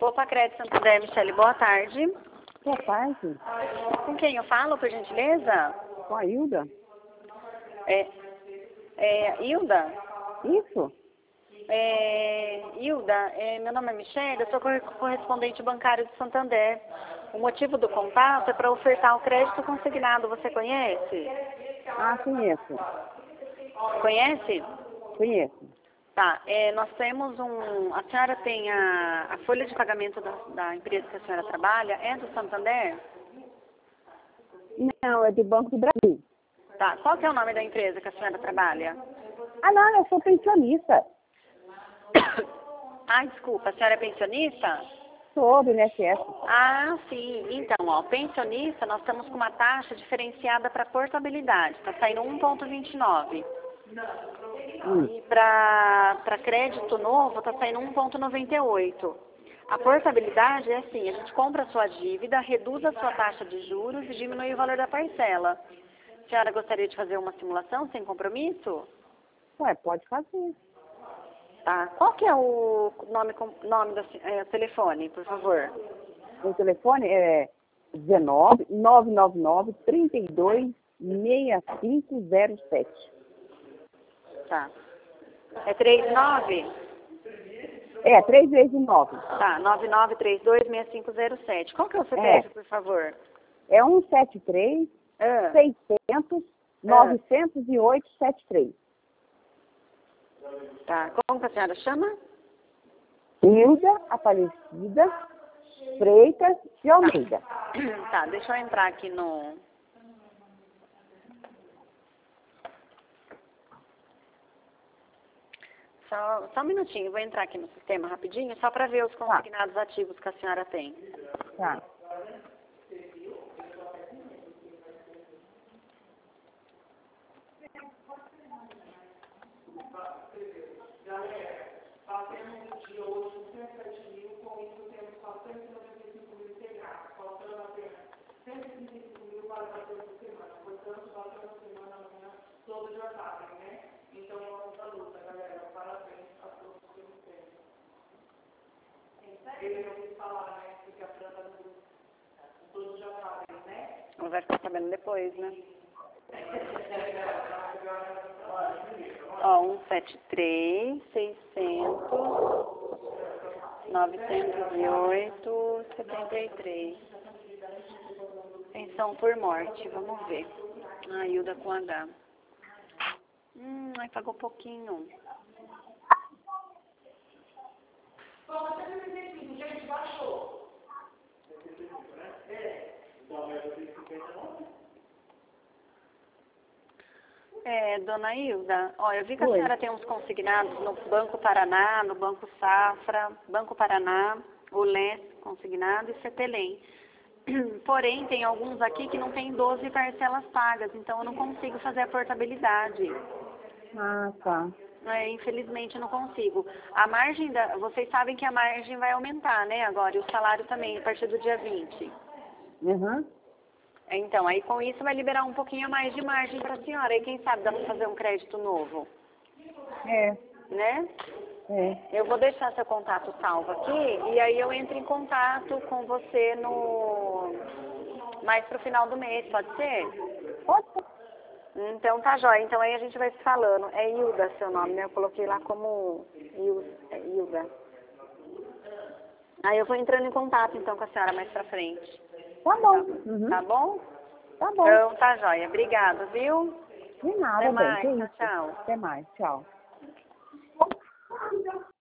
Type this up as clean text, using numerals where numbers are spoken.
Opa, Crédito Santander, Michele, boa tarde. Boa tarde. Com quem eu falo, por gentileza? Com a Hilda? Hilda? Isso? Hilda, meu nome é Michele, eu sou correspondente bancário de Santander. O motivo do contato é para ofertar o crédito consignado, você conhece? Ah, conheço. Conhece? Conheço. Tá, nós temos a senhora tem a folha de pagamento da empresa que a senhora trabalha, é do Santander? Não, é do Banco do Brasil. Tá, qual que é o nome da empresa que a senhora trabalha? Ah, não, eu sou pensionista. Ah, desculpa, a senhora é pensionista? Sou do INSS. Ah, sim. Então, pensionista, nós estamos com uma taxa diferenciada para portabilidade. Está saindo 1,29. E para crédito novo, está saindo 1,98. A portabilidade é assim, a gente compra a sua dívida, reduz a sua taxa de juros e diminui o valor da parcela. A senhora gostaria de fazer uma simulação sem compromisso? Ué, pode fazer. Tá. Qual que é o nome do telefone, por favor? O telefone é 19 999 32 6507. Tá. É 39? É, 3 vezes 9. Tá, 99326507. Qual que é o CPF, por favor? É 173 600 908 73. Tá, como que a senhora chama? Hilda Aparecida Freitas de Almeida. Tá, deixa eu entrar aqui no... Só um minutinho, vou entrar aqui no sistema rapidinho, só para ver os consignados ativos que a senhora tem. Tá. Ela vai ficar sabendo depois, né? Ó, 173 600 908 73. Pensão por morte, vamos ver. A Hilda com H. Aí pagou pouquinho. Dona Hilda, ó, eu vi que a senhora tem uns consignados no Banco Paraná, no Banco Safra, Banco Paraná, o LES consignado e CETELEM. Porém, tem alguns aqui que não tem 12 parcelas pagas, então eu não consigo fazer a portabilidade. Ah, tá. Infelizmente eu não consigo. A margem vocês sabem que a margem vai aumentar, né, agora, e o salário também, a partir do dia 20. Uhum. Então, aí com isso vai liberar um pouquinho a mais de margem para a senhora. E quem sabe dá para fazer um crédito novo, É. né? É. Eu vou deixar seu contato salvo aqui e aí eu entro em contato com você mais pro final do mês, pode ser? Pode ser. Então tá jóia. Então aí a gente vai se falando. É Hilda seu nome, né? Eu coloquei lá como Hilda. Aí eu vou entrando em contato então com a senhora mais pra frente. Tá bom. Uhum. Tá bom? Tá bom. Então tá jóia. Obrigada, viu? De nada, Até bem. mais. Que Tchau, isso. tchau. Até mais. Tchau.